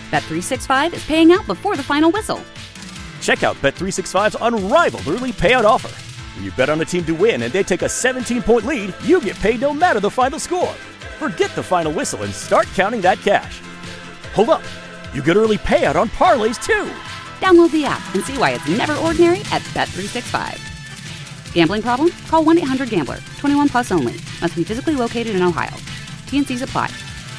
Bet365 is paying out before the final whistle. Check out Bet365's unrivaled early payout offer. When you bet on a team to win and they take a 17-point lead, you get paid no matter the final score. Forget the final whistle and start counting that cash. Hold up. You get early payout on parlays, too. Download the app and see why it's never ordinary at Bet365. Gambling problem? Call 1-800-GAMBLER. 21 plus only. Must be physically located in Ohio. T&Cs apply.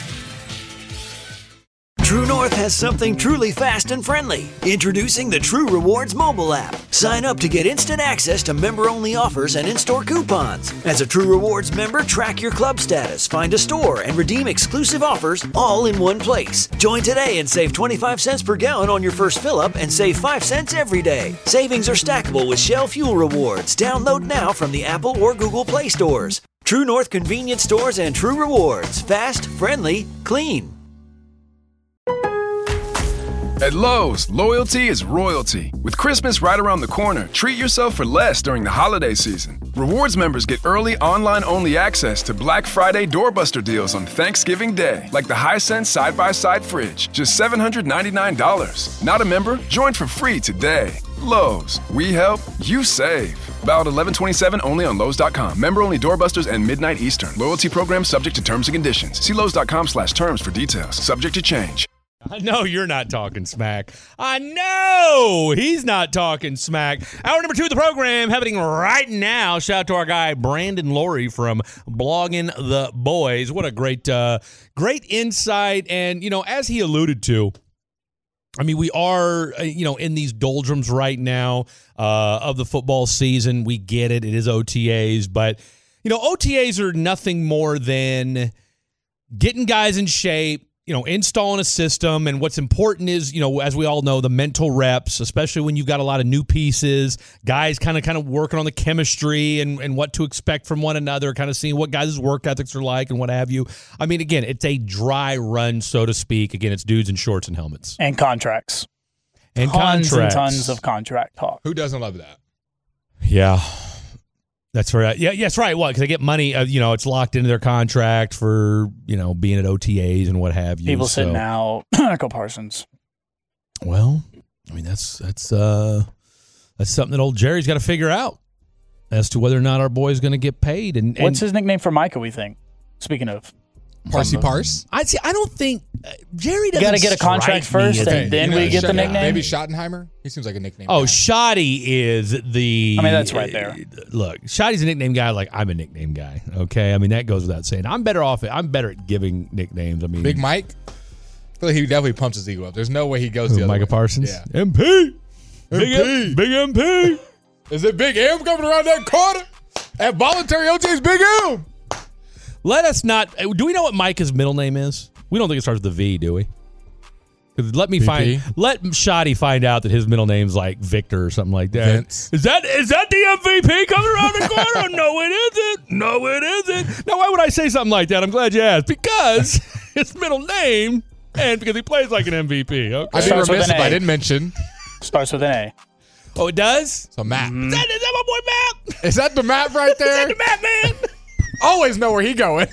True North has something truly fast and friendly. Introducing the True Rewards mobile app. Sign up to get instant access to member-only offers and in-store coupons. As a True Rewards member, track your club status, find a store, and redeem exclusive offers all in one place. Join today and save 25 cents per gallon on your first fill-up and save 5 cents every day. Savings are stackable with Shell Fuel Rewards. Download now from the Apple or Google Play stores. True North convenience stores and True Rewards. Fast, friendly, clean. At Lowe's, loyalty is royalty. With Christmas right around the corner, treat yourself for less during the holiday season. Rewards members get early online-only access to Black Friday doorbuster deals on Thanksgiving Day, like the Hisense side-by-side fridge, just $799. Not a member? Join for free today. Lowe's, we help, you save. Valid 11/27 only on Lowe's.com. Member-only doorbusters and midnight Eastern. Loyalty program subject to terms and conditions. See Lowe's.com/terms for details. Subject to change. I know you're not talking smack. I know he's not talking smack. Hour number 2 of the program happening right now. Shout out to our guy Brandon Laurie from Blogging the Boys. What a great insight. And, as he alluded to, I mean, we are, in these doldrums right now of the football season. We get it. It is OTAs. But, OTAs are nothing more than getting guys in shape, installing a system. And what's important is, as we all know, the mental reps, especially when you've got a lot of new pieces, guys kind of working on the chemistry and what to expect from one another, kind of seeing what guys' work ethics are like and what have you. I mean, again, it's a dry run, so to speak. Again, it's dudes in shorts and helmets. And contracts. And tons of contract talk. Who doesn't love that? Yeah. That's right. Yeah, that's right. What? Because they get money. It's locked into their contract for being at OTAs and what have you. People sitting out. Michael Parsons. Well, I mean that's something that old Jerry's got to figure out as to whether or not our boy's going to get paid. And what's his nickname for Micah? We think. Speaking of. Parse. I don't think Jerry doesn't. You got to get a contract first, and then we get the nickname. Maybe Schottenheimer. He seems like a nickname. Oh, Shoddy is the. I mean, that's right there. Look, Shoddy's a nickname guy. Like I'm a nickname guy. Okay, I mean that goes without saying. I'm better at giving nicknames. I mean, Big Mike. I feel like he definitely pumps his ego up. There's no way he goes the other Micah way. Parsons. Yeah. MP. MP. Big MP. Is it Big M coming around that corner? At voluntary OT's Big M. Let us not. Do we know what Micah's middle name is? We don't think it starts with a V, do we? Let Shoddy find out that his middle name's like Victor or something like that. Vince. Is that the MVP coming around the corner? No, it isn't. Now, why would I say something like that? I'm glad you asked. Because his middle name and because he plays like an MVP. Okay. I'd be remiss if I didn't mention. Starts with an A. Oh, it does? So Matt. Is that my boy Matt? Is that the Matt right there? Is that the Matt man? Always know where he going.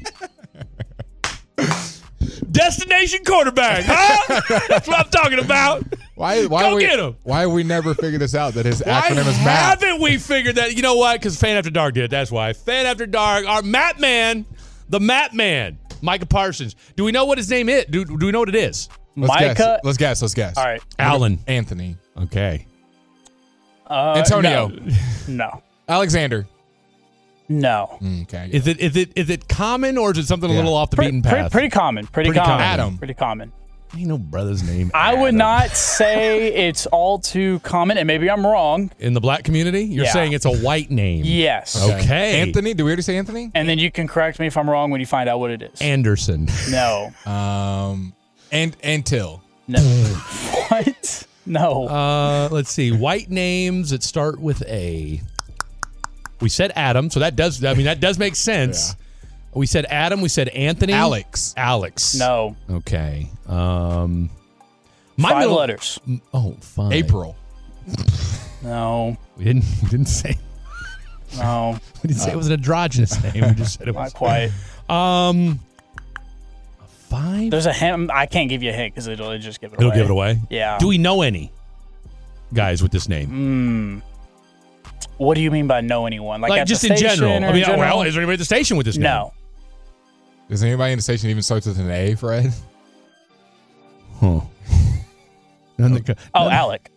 Destination quarterback, huh? That's what I'm talking about. Get him. Why have we never figured this out that his acronym is Matt? Haven't we figured that? You know what? Because Fan After Dark did it. That's why. Fan After Dark, our Matt man, the Matt man, Micah Parsons. Do we know what his name is? Do we know what it is? Micah. Let's guess. All right. Allen. Anthony. Okay. Antonio. No. Alexander. No. Okay. Is it common or is it something a little off the beaten path? Pretty common. Pretty common. Adam. Pretty common. Ain't no brother's name. I would not say it's all too common, and maybe I'm wrong. In the black community? You're saying it's a white name. Yes. Okay. Anthony? Did we already say Anthony? And then you can correct me if I'm wrong when you find out what it is. Anderson. No. And Till. No. What? No. Let's see. White names that start with A. We said Adam, so that does make sense. Yeah. We said Adam. We said Anthony. Alex. No. Okay. Five letters. Oh, fine. April. No. We didn't say. No. We didn't say it was an androgynous name. We just said it was. Not quite. 5? There's a hint. I can't give you a hint because it'll just give it away. It'll give it away? Yeah. Do we know any guys with this name? What do you mean by know anyone? Like at just the in general. station or I mean, in general? well, is there anybody at the station with this name? No. Does anybody in the station even starts with an A, Fred? Huh. Alec.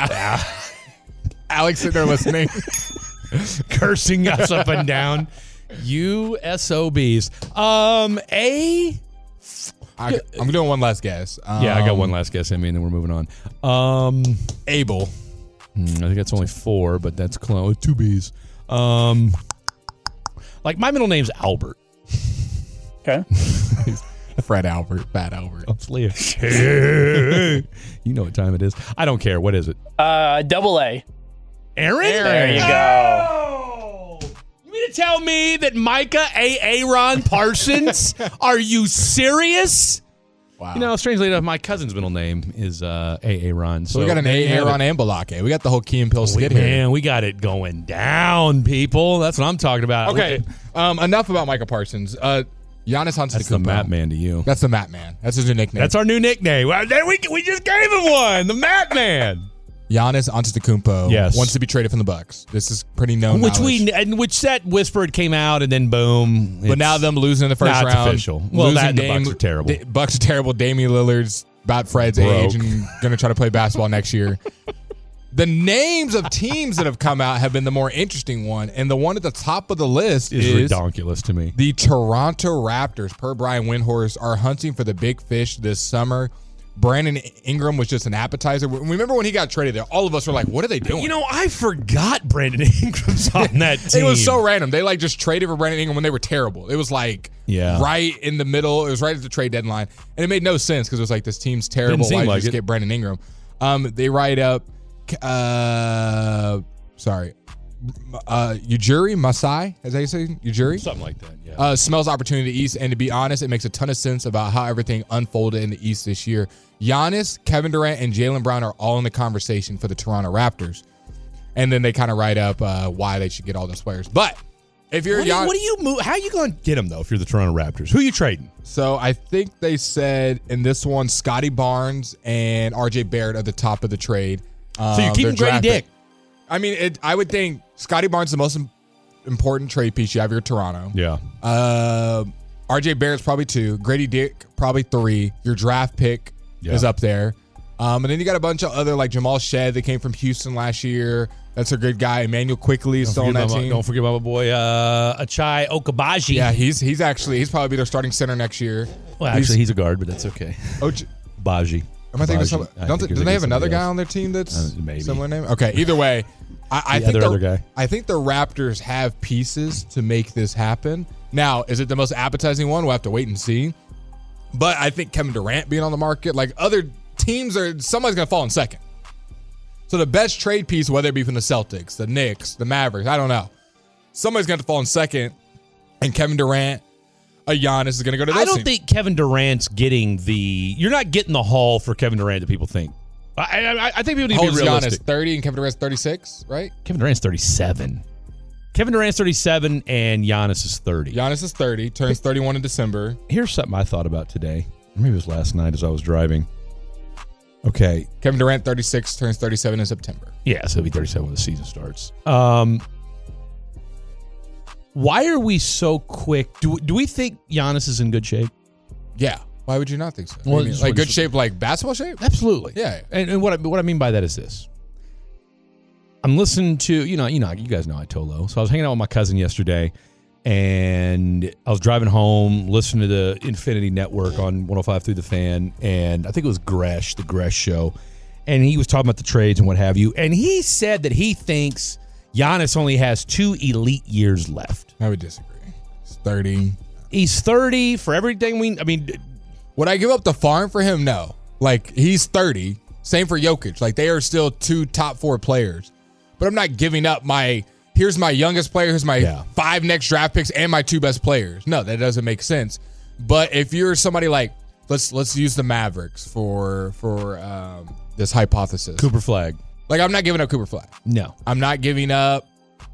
Alex sitting there listening. Cursing us up and down. You SOBs. A? I'm doing one last guess. Yeah, I got one last guess in me, and then we're moving on. Abel. I think that's only 4, but that's close. 2 B's. Like, my middle name's Albert. Okay. Fred Albert. Fat Albert. Oh, it's Leah. You know what time it is. I don't care. What is it? Double A. Aaron? There you go. You mean to tell me that Micah Aaron Parsons? Are you serious? Wow. You know, strangely enough, my cousin's middle name is Aaron. So we got an Aaron and Balake. We got the whole Key and Peele skit here. Man, we got it going down, people. That's what I'm talking about. Okay. Enough about Micah Parsons. Giannis Antetokounmpo. That's the Matt Man to you. That's the Matt Man. That's his new nickname. That's our new nickname. Well, there we just gave him one. The Matt Man. Giannis Antetokounmpo wants to be traded from the Bucks. This is pretty known knowledge. Which that whispered came out, and then boom. But now them losing in the first round. It's official. Well, that and the Bucks are terrible. Bucks are terrible. Damian Lillard's about Fred's age and going to try to play basketball next year. The names of teams that have come out have been the more interesting one, and the one at the top of the list is ridiculous to me. The Toronto Raptors, per Brian Windhorst, are hunting for the big fish this summer. Brandon Ingram was just an appetizer. Remember when he got traded there? All of us were like, what are they doing? You know, I forgot Brandon Ingram's on that team. It was so random. They just traded for Brandon Ingram when they were terrible. It was right in the middle. It was right at the trade deadline. And it made no sense because it was like, this team's terrible. Why did you just get Brandon Ingram? They write up, Ujiri Masai, is that you say? Ujiri? Something like that, yeah. Smells opportunity in the East, and to be honest, it makes a ton of sense about how everything unfolded in the East this year. Giannis, Kevin Durant, and Jaylen Brown are all in the conversation for the Toronto Raptors. And then they kind of write up why they should get all those players. But if you're how are you going to get them, though, if you're the Toronto Raptors? Who are you trading? So I think they said in this one, Scotty Barnes and RJ Barrett at the top of the trade. So you're keeping Grady Dick. I mean, I would think Scotty Barnes is the most important trade piece you have here at Toronto. Yeah. RJ Barrett's probably 2. Grady Dick probably 3. Your draft pick is up there. And then you got a bunch of other, like Jamal Shed that came from Houston last year. That's a good guy. Emmanuel Quickly is still on that team. Don't forget about my boy Achai Okabaji. Yeah, he's probably their starting center next year. Well, actually, he's a guard, but that's okay. Baji. Am I thinking of somebody? Don't they have another guy on their team that's similar name? Okay, either way, I think the Raptors have pieces to make this happen. Now, is it the most appetizing one? We'll have to wait and see. But I think Kevin Durant being on the market, like other teams, somebody's going to fall in second. So the best trade piece, whether it be from the Celtics, the Knicks, the Mavericks, I don't know. Somebody's going to fall in second, and Kevin Durant, Giannis is going to go to those I don't teams. think Kevin Durant's getting you're not getting the haul for Kevin Durant that people think. I think people need to be realistic. Giannis 30 and Kevin Durant's 36, right? Kevin Durant's 37. Kevin Durant's 37 and Giannis is 30. Giannis is 30, turns 31 in December. Here's something I thought about today. Maybe it was last night as I was driving. Okay. Kevin Durant, 36, turns 37 in September. Yeah, so he'll be 37 when the season starts. Why are we so quick? Do we think Giannis is in good shape? Yeah. Why would you not think so? Well, like good shape, like basketball shape? Absolutely. Yeah. And what I mean by that is this. I'm listening to, you guys know Itolo. So I was hanging out with my cousin yesterday, and I was driving home, listening to the Infinity Network on 105 Through the Fan, and I think it was Gresh, the Gresh show, and he was talking about the trades and what have you, and he said that he thinks Giannis only has 2 elite years left. I would disagree. He's 30. He's 30 for everything would I give up the farm for him? No. Like, he's 30. Same for Jokic. Like, they are still 2 top 4 players. But I'm not giving up here's my youngest player, here's my 5 next draft picks, and my 2 best players. No, that doesn't make sense. But if you're somebody like, let's use the Mavericks for this hypothesis. Cooper Flagg. Like, I'm not giving up Cooper Flagg. No. I'm not giving up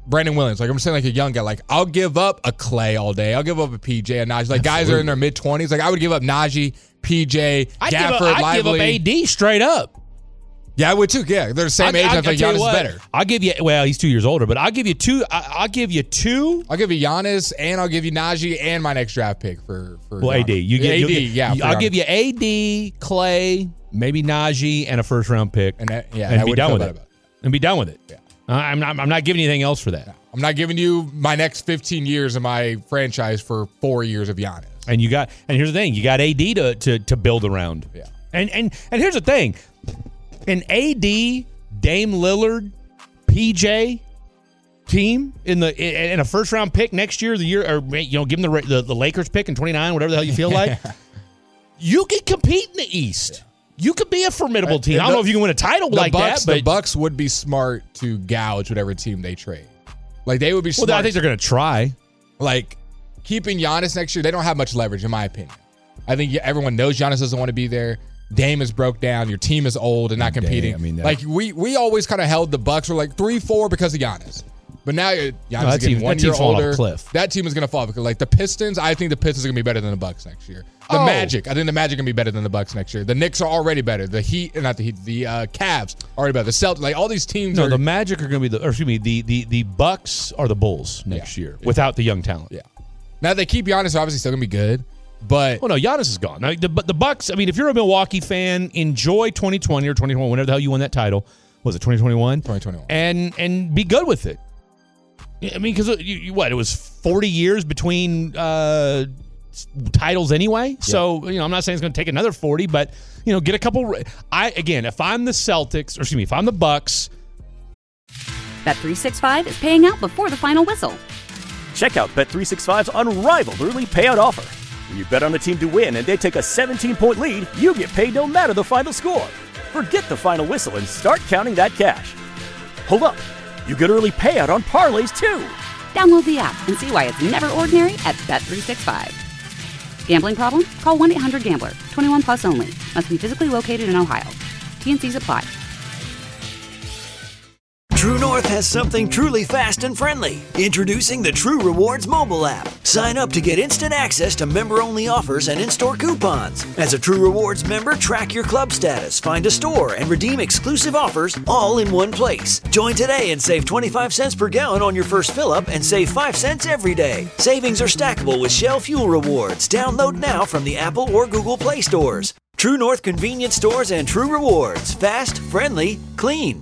Brandon Williams. Like I'm saying, like a young guy. Like I'll give up a Clay all day. I'll give up a PJ and Najee. Like guys are in their mid-20s. Like I would give up Najee, PJ, Gafford, Lively. I'd give up AD straight up. Yeah, I would too. Yeah, they're the same age. I think Giannis is better. I'll give you. Well, he's 2 years older, but I'll give you two. I'll give you two. I'll give you Giannis, and I'll give you Najee, and my next draft pick for AD. AD. I'll give you AD, Clay, maybe Najee, and a first round pick, and be done with it. And be done with it. Yeah. I'm not giving anything else for that. No, I'm not giving you my next 15 years of my franchise for 4 years of Giannis. And here's the thing, you got AD to build around. Yeah. And here's the thing. An AD, Dame Lillard, PJ team in a first round pick next year, or give them the Lakers pick in 29, whatever the hell you feel like. You could compete in the East. Yeah. You could be a formidable team. I don't know if you can win a title like that. But the Bucks would be smart to gouge whatever team they trade. Like they would be smart. Well, I think they're going to try. Like keeping Giannis next year, they don't have much leverage, in my opinion. I think everyone knows Giannis doesn't want to be there. Dame is broke down. Your team is old and not competing. Like we always kind of held the Bucks were like 3-4 because of Giannis. But now Giannis is getting 1 year older. That team is going to fall because like the Pistons, I think the Pistons are going to be better than the Bucks next year. The Magic, I think the Magic going to be better than the Bucks next year. The Knicks are already better. The Cavs already better. The Celtics, like all these teams. No, the Magic are going to be the Bucks are the Bulls next year without the young talent. Yeah. Now they keep Giannis, obviously still going to be good. But no, Giannis is gone. Now, the Bucks. I mean, if you're a Milwaukee fan, enjoy 2020 or 2021, whenever the hell you won that title. Was it 2021? 2021. And be good with it. I mean, because it was 40 years between titles anyway. Yeah. So I'm not saying it's going to take another 40, but get a couple. If I'm the Celtics, if I'm the Bucks, Bet365 is paying out before the final whistle. Check out Bet365's unrivaled early payout offer. When you bet on a team to win and they take a 17-point lead, you get paid no matter the final score. Forget the final whistle and start counting that cash. Hold up. You get early payout on parlays, too. Download the app and see why it's never ordinary at Bet365. Gambling problem? Call 1-800-GAMBLER. 21 plus only. Must be physically located in Ohio. T&Cs apply. True North has something truly fast and friendly. Introducing the True Rewards mobile app. Sign up to get instant access to member-only offers and in-store coupons. As a True Rewards member, track your club status, find a store, and redeem exclusive offers all in one place. Join today and save 25 cents per gallon on your first fill-up and save 5 cents every day. Savings are stackable with Shell Fuel Rewards. Download now from the Apple or Google Play stores. True North convenience stores and True Rewards. Fast, friendly, clean.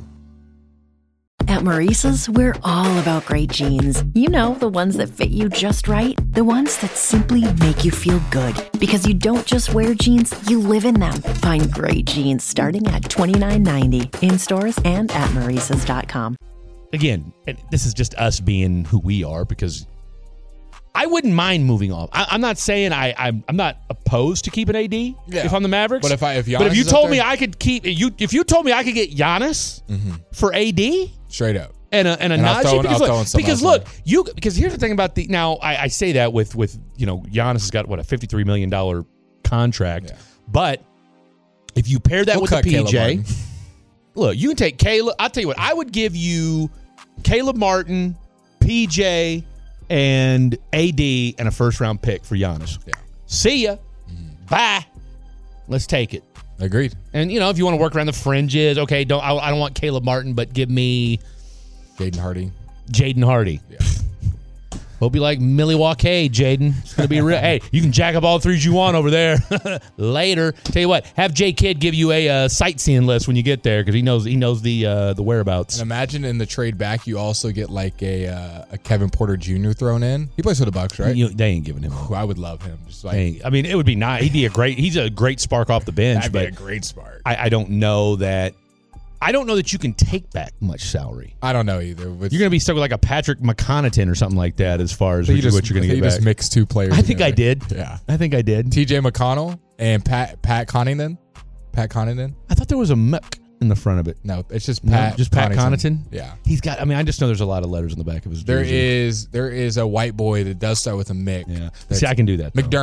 At Maurice's, we're all about great jeans. You know, the ones that fit you just right. The ones that simply make you feel good. Because you don't just wear jeans, you live in them. Find great jeans starting at $29.90 in stores and at Maurice's.com. Again, this is just us being who we are because I wouldn't mind moving off. I'm not saying I'm not opposed to keeping AD if I'm the Mavericks. But if you told me I could keep if you told me I could get Giannis for AD straight up and Najee because here's the thing about I say that with Giannis has got a $53 million contract, but if you pair that with a PJ, look, you can take Caleb. I'll tell you what, I would give you Caleb Martin, PJ, and AD and a first-round pick for Giannis. Yeah. See ya. Bye. Let's take it. Agreed. And, if you want to work around the fringes, okay, I don't want Caleb Martin, but give me Jaden Hardy. Yeah. We'll be like Milwaukee, Jaden. It's going to be real. Hey, you can jack up all threes you want over there. Later. Tell you what, have J Kidd give you a sightseeing list when you get there because he knows the whereabouts. And imagine in the trade back, you also get like a Kevin Porter Jr. thrown in. He plays for the Bucks, right? They ain't giving him up. I would love him. Just it would be nice. He's a great spark off the bench. That'd be a great spark. I don't know that you can take back much salary. I don't know either. You're going to be stuck with like a Patrick McConnaughton or something like that as far as what you're going to get back. You just mixed two players. I think I did. Yeah. I think I did. TJ McConnell and Pat Connaughton. Pat Connaughton. I thought there was a Mc in the front of it. No, it's just Pat. No, just Pat Connaughton? Yeah. He's got, I just know there's a lot of letters on the back of his jersey. There is a white boy that does start with a Mick. Yeah. See, I can do that, though. McDermott.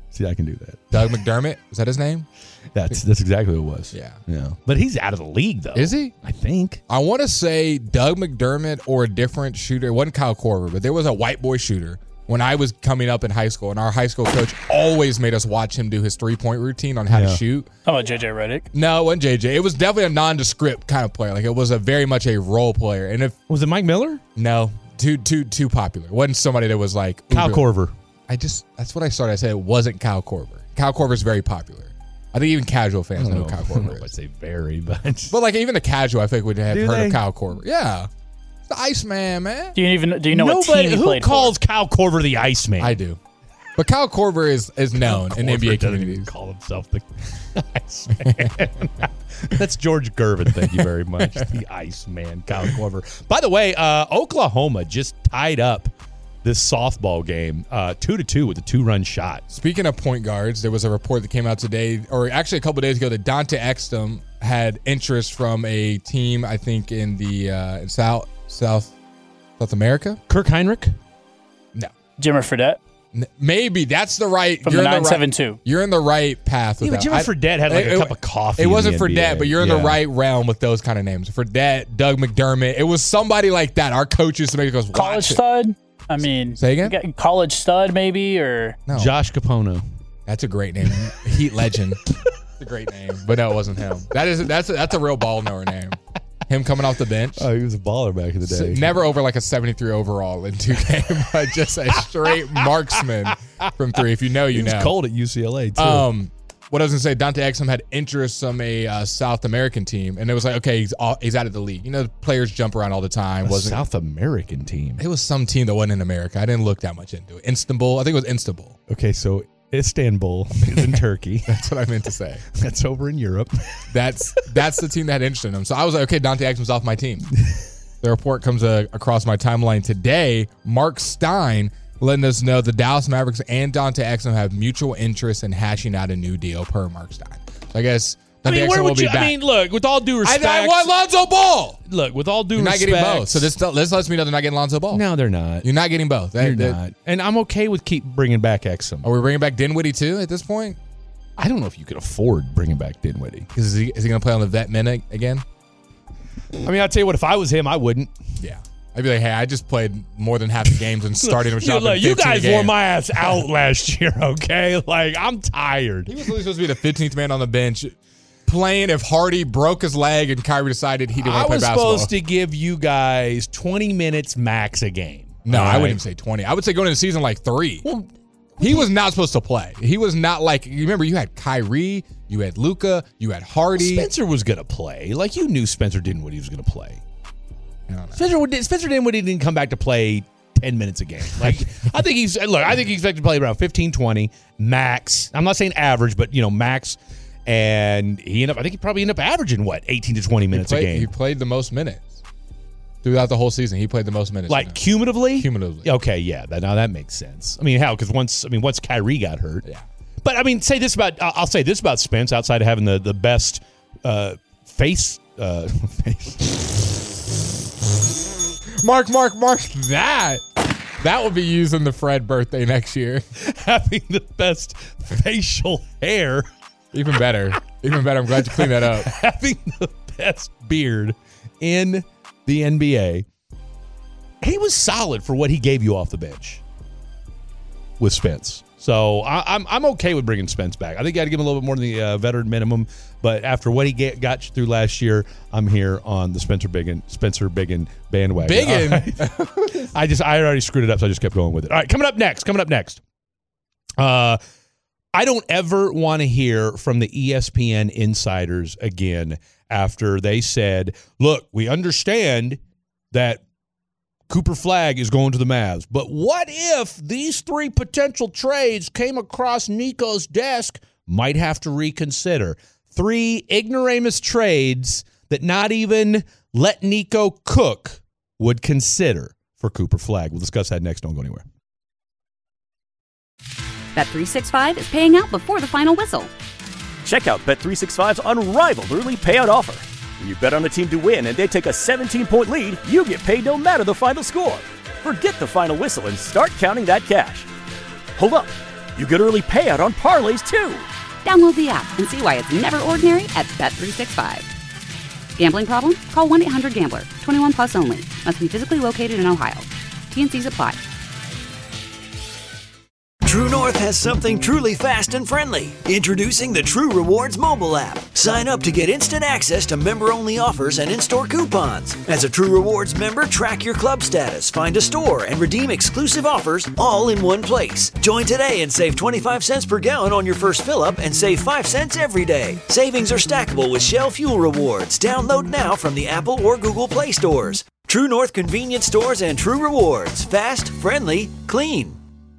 See, I can do that. Doug McDermott, is that his name? That's exactly what it was. Yeah. But he's out of the league, though. Is he? I think. I want to say Doug McDermott or a different shooter. It wasn't Kyle Korver, but there was a white boy shooter when I was coming up in high school, and our high school coach always made us watch him do his three-point routine on how to shoot. How about JJ Redick? No, it wasn't JJ. It was definitely a nondescript kind of player. Like, it was a very much a role player. And if Was it Mike Miller? no, too popular. It wasn't somebody that was like Kyle Korver. That's what I started. I said it wasn't Kyle Korver. Kyle Korver is very popular. I think even casual fans know who Kyle Korver I'd is. say very, but Like even the casual, I think would have heard they? of Kyle Korver. Yeah, it's the Iceman, man. Do you know what team he who played calls Kyle Korver the Iceman? I do, but Kyle Korver is known in Korver NBA doesn't even communities. call himself the Iceman. That's George Gervin. Thank you very much. The Iceman, Kyle Korver. By the way, Oklahoma just tied up this softball game 2-2 with a 2-run shot. Speaking of point guards, there was a report that came out today, or actually a couple of days ago, that Dante Exum had interest from a team, I think, in the in South America. Kirk Heinrich? No. Jimmer Fredette Maybe that's the right. from the 972. You're in the right path with Yeah, but that. Jimmy Fredette had like a cup of coffee. It wasn't in the Fredette, NBA. but you're in the right realm with those kind of names. Fredette, Doug McDermott. It was somebody like that. Our coach used to make us College watch it. stud? I mean, Say again? you got college stud maybe, or No. Josh Capono. That's a great name. Heat legend. It's a great name, but no, it wasn't him. That's a real ball knower name. Him coming off the bench. Oh, he was a baller back in the day. Never over like a 73 overall in 2K, but just a straight marksman from three. If you know, you He was know. cold at UCLA too. What I was gonna say, Dante Exum had interest from a South American team, and it was like, okay, he's out of the league. You know, the players jump around all the time. A South American team. It was some team that wasn't in America. I didn't look that much into it. Istanbul, I think it was Istanbul. Okay, so Istanbul is in Turkey. That's what I meant to say. That's over in Europe. That's the team that had interest in him. So I was like, okay, Dante Exum's off my team. The report comes across my timeline today. Mark Stein letting us know the Dallas Mavericks and Dante Exum have mutual interest in hashing out a new deal per Mark Stein. So I guess Dante Exum will be back. I mean, look, with all due respect. I want Lonzo Ball. Look, with all due You're not respect. getting both. So this lets me know they're not getting Lonzo Ball. No, they're not. You're not getting both. You're not. And I'm okay with keep bringing back Exum. Are we bringing back Dinwiddie too at this point? I don't know if you could afford bringing back Dinwiddie. Is he going to play on the vet minute again? I mean, I'll tell you what, if I was him, I wouldn't. Yeah. I'd be like, hey, I just played more than half the games and started him shopping. Look, you guys wore my ass out last year, okay? Like, I'm tired. He was really supposed to be the 15th man on the bench, playing if Hardy broke his leg and Kyrie decided he didn't want to play basketball. I was supposed to give you guys 20 minutes max a game. No, I wouldn't even say 20. I would say going into the season like 3. Well, he was not supposed to play. He was not like, you remember, you had Kyrie, you had Luka, you had Hardy. Spencer was going to play. Like, you knew Spencer Dinwiddie was going to play. I don't know. Spencer Dinwiddie didn't come back to play 10 minutes a game. Like, I think he's expected to play around 15, 20 max. I'm not saying average, but max. And I think he probably ended up averaging 18 to 20 minutes a game. He played the most minutes throughout the whole season. He played the most minutes. Like cumulatively? Cumulatively. Okay, yeah. Now that makes sense. I mean, how? Because once Kyrie got hurt. Yeah. But I mean, I'll say this about Spence outside of having the best face. Mark that. That will be used in the Fred birthday next year. Having the best facial hair. Even better. I'm glad you cleaned that up. Having the best beard in the NBA. He was solid for what he gave you off the bench with Spence. So I'm okay with bringing Spence back. I think you got to give him a little bit more than the veteran minimum. But after what he got you through last year, I'm here on the Spencer Biggin bandwagon. Biggin? Right. I already screwed it up, so I just kept going with it. All right, coming up next. I don't ever want to hear from the ESPN insiders again after they said, look, we understand that Cooper Flagg is going to the Mavs, but what if these 3 potential trades came across Nico's desk? Might have to reconsider. 3 ignoramus trades that not even Let Nico Cook would consider for Cooper Flagg. We'll discuss that next. Don't go anywhere. Bet365 is paying out before the final whistle. Check out Bet365's unrivaled early payout offer. When you bet on a team to win and they take a 17-point lead, you get paid no matter the final score. Forget the final whistle and start counting that cash. Hold up. You get early payout on parlays, too. Download the app and see why it's never ordinary at Bet365. Gambling problem? Call 1-800-GAMBLER. 21 plus only. Must be physically located in Ohio. T&Cs apply. True North has something truly fast and friendly. Introducing the True Rewards mobile app. Sign up to get instant access to member-only offers and in-store coupons. As a True Rewards member, track your club status, find a store, and redeem exclusive offers all in one place. Join today and save 25 cents per gallon on your first fill-up and save 5 cents every day. Savings are stackable with Shell Fuel Rewards. Download now from the Apple or Google Play stores. True North convenience stores and True Rewards. Fast, friendly, clean.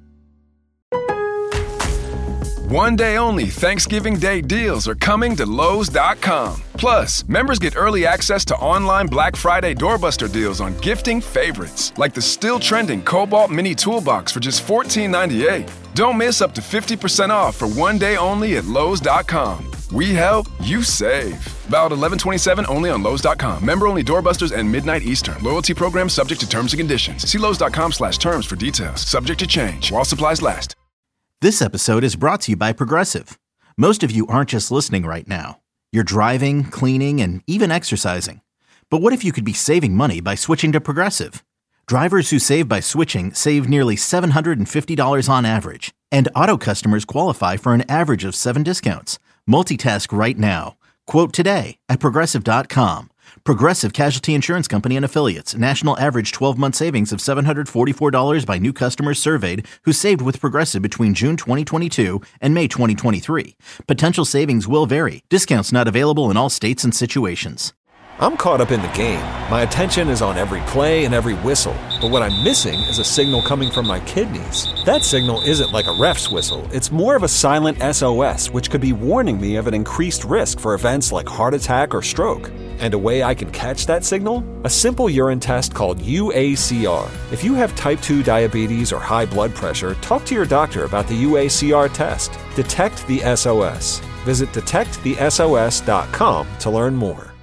One day only Thanksgiving Day deals are coming to Lowe's.com. Plus, members get early access to online Black Friday doorbuster deals on gifting favorites, like the still trending Cobalt Mini Toolbox for just $14.98. Don't miss up to 50% off for one day only at Lowe's.com. We help, you save. Valid 11/27 only on Lowe's.com. Member only doorbusters and midnight Eastern. Loyalty program subject to terms and conditions. See Lowe's.com/terms for details. Subject to change while supplies last. This episode is brought to you by Progressive. Most of you aren't just listening right now. You're driving, cleaning, and even exercising. But what if you could be saving money by switching to Progressive? Drivers who save by switching save nearly $750 on average. And auto customers qualify for an average of 7 discounts. Multitask right now. Quote today at Progressive.com. Progressive Casualty Insurance Company and Affiliates. National average 12-month savings of $744 by new customers surveyed who saved with Progressive between June 2022 and May 2023. Potential savings will vary. Discounts not available in all states and situations. I'm caught up in the game. My attention is on every play and every whistle. But what I'm missing is a signal coming from my kidneys. That signal isn't like a ref's whistle. It's more of a silent SOS, which could be warning me of an increased risk for events like heart attack or stroke. And a way I can catch that signal? A simple urine test called UACR. If you have type 2 diabetes or high blood pressure, talk to your doctor about the UACR test. Detect the SOS. Visit detectthesos.com to learn more.